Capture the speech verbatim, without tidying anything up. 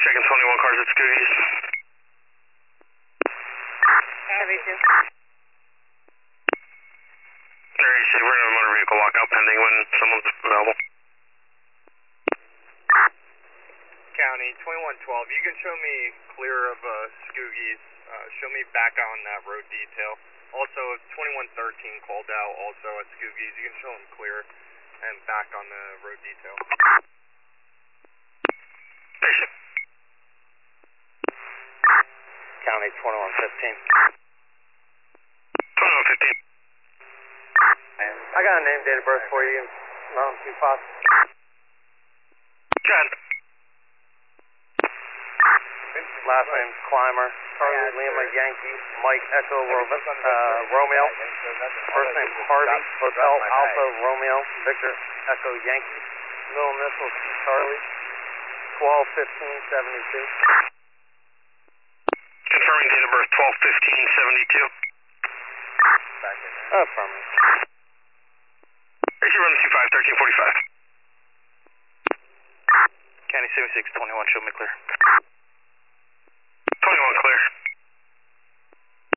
checking twenty-one cars at Scoogies. seventy-two. There you see, we're in a motor vehicle lockout pending when someone's available. County, twenty-one twelve, you can show me clear of uh, Scoogies, uh, show me back on that road detail. Also, twenty-one thirteen called out also at Scoogies, you can show them clear and back on the road detail. Station. County, twenty-one fifteen. twenty-one fifteen. I got a name, date of birth for you, Mountain two five. Go ahead. Last name Clymer, Charlie Lima Yankee, Mike Echo Ro- uh, Romeo. First name Harvey, Hotel Alpha Romeo, Victor Echo Yankee. Middle initial C Charlie, twelve fifteen seventy-two. Confirming date of birth twelve fifteen seventy-two. Affirmative. Ratio running two five, thirteen forty-five. County seventy-six twenty-one, show me clear.